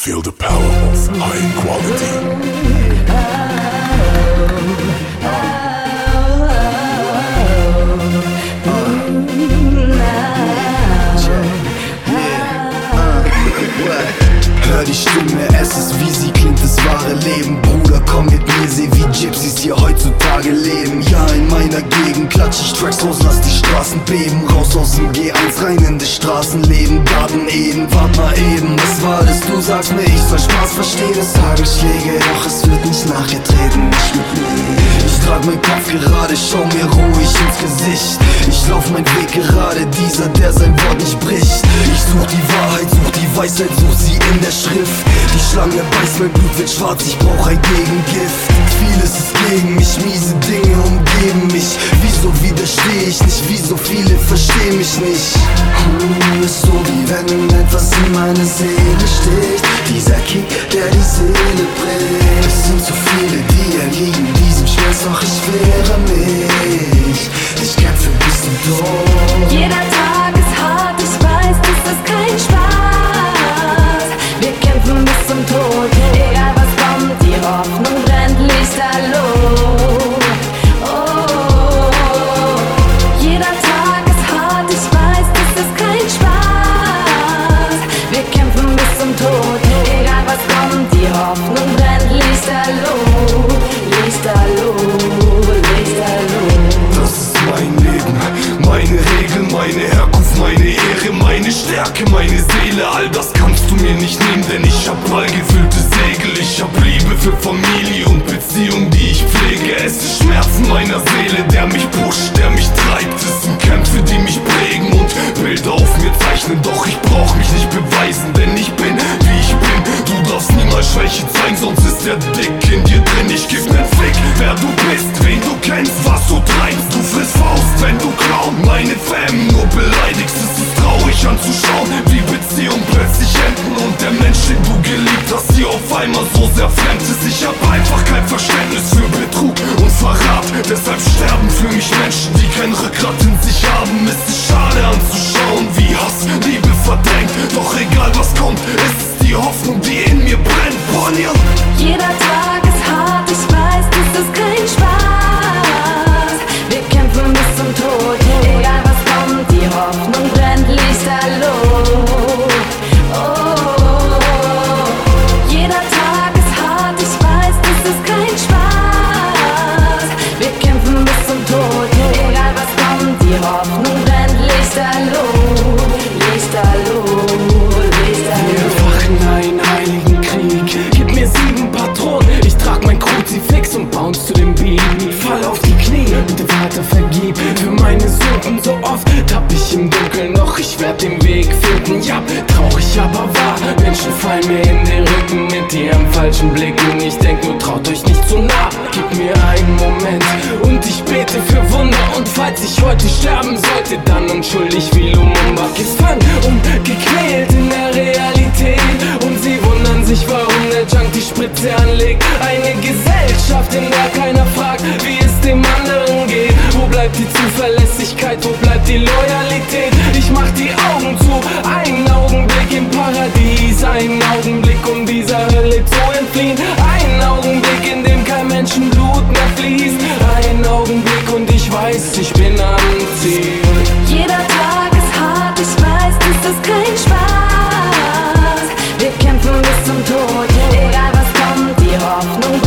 Feel the power of high quality. Hör die Stimme, es ist wie sie klingt, das wahre Leben. Bruder, komm mit mir, seh wie Gypsies hier heutzutage leben. Ja, in meiner Gegend klatsch ich Tracks raus, lass die Straßen beben. Raus aus dem G1, rein in das Straßenleben. Garten Eden, wart mal eben, was war das? Du sagst mir, ich soll Spaß verstehen. Es Hagelschläge, doch es wird nicht nachgetreten. Ich trag meinen Kopf gerade, schau mir ruhig ins Gesicht. Ich lauf mein Weg gerade, dieser, der sein Wort nicht bricht. Ich such die Wahrheit, such die Weisheit, such sie in der Schrift. Die Schlange beißt, mein Blut wird schwarz, ich brauch ein Gegengift. Vieles ist gegen mich, miese Dinge umgeben mich. Wieso widersteh ich nicht, wieso viele verstehen mich nicht? Ist so wie wenn etwas in meiner Seele steht. Dieser Kick, der die Seele bricht. Es sind zu viele, die erliegen diesem Schmerz, doch ich wehre mich. Ich kämpfe bis zum Tod. Jeder Tag ist hart, ich weiß, das ist kein Spaß. Wir kämpfen bis zum Tod, egal was kommt, die Hoffnung brennt lichterloh. Oh, jeder Tag ist hart, ich weiß, das ist kein Spaß. Wir kämpfen bis zum Tod, egal was kommt, die Hoffnung brennt lichterloh. Lichterloh, lichterloh. Das ist mein Leben, meine Regeln, meine Herkunft, meine Ehre, meine Stärke, meine Seele. All das kannst du mir nicht nehmen, denn ich hab gefüllte Segel. Ich hab Liebe für Familie und Beziehung, die ich pflege. Es ist Schmerzen meiner Seele, der mich pusht, der mich treibt. Es sind Kämpfe, die mich prägen und Bilder auf mir zeichnen. Doch ich brauch mich nicht beweisen, denn ich bin, wie ich bin. Du darfst niemals Schwäche zeigen, sonst ist der Dick in dir drin. Ich geb nen Fick, wer du bist, wen du kennst, was du treibst. Du frisst Faust, wenn du Clown meine Fam nur beleidigst. Es ist traurig anzuschauen, wie Beziehungen plötzlich enden und der Mensch, den du geliebt hast, hier auf einmal so sehr fremd ist. Ich hab einfach kein Verständnis für Betrug und Verrat. Deshalb sterben für mich Menschen, die kein Rückgrat in sich haben. Es ist schade anzuschauen, wie Hass Liebe verdrängt. Doch egal was kommt, es ist die Hoffnung, die in mir brennt. Bonnier. Jeder Tag ist hart, ich weiß, das ist kein Spaß. Wir kämpfen bis zum Tod, egal was kommt, die Hoffnung brennt lichterloh. Oh, jeder Tag ist hart, ich weiß, das ist kein Spaß. Wir kämpfen bis zum Tod, egal was kommt, die Hoffnung brennt lichterloh. Lichterloh, lichterloh. Wir wachen einen heiligen Krieg. Gib mir 7 Patronen, ich trag mein Kruzifix und bounce zu dem Beat. Fall auf die Knie, bitte Vater vergib für meine Sünden. So oft tapp ich im Dunkeln, doch ich werd den Weg finden. Ja, traurig aber wahr, Menschen fallen mir in den Rücken mit ihren falschen Blicken. Ich denk nur, traut euch nicht zu nah. Gib mir einen Moment und ich bete für Wunder. Und falls ich heute sterben sollte, dann unschuldig wie Lumumba. Gefangen und gequält in der Realität. Und sie wundern sich, warum der Junk die Spritze anlegt. Eine Gesellschaft, in der keiner fragt, wie es dem anderen geht. Wo bleibt die Zuverlässigkeit, wo bleibt die Loyalität? Ich mach die Augen zu, einen Augenblick im Paradies. Einen Augenblick, um dieser Hölle zu entfliehen. Einen Augenblick, in dem kein Menschenblut mehr fließt. Einen Augenblick und ich weiß, ich bin am Ziel. Jeder Tag ist hart, ich weiß, das ist kein Spaß. Wir kämpfen bis zum Tod, egal was kommt, die Hoffnung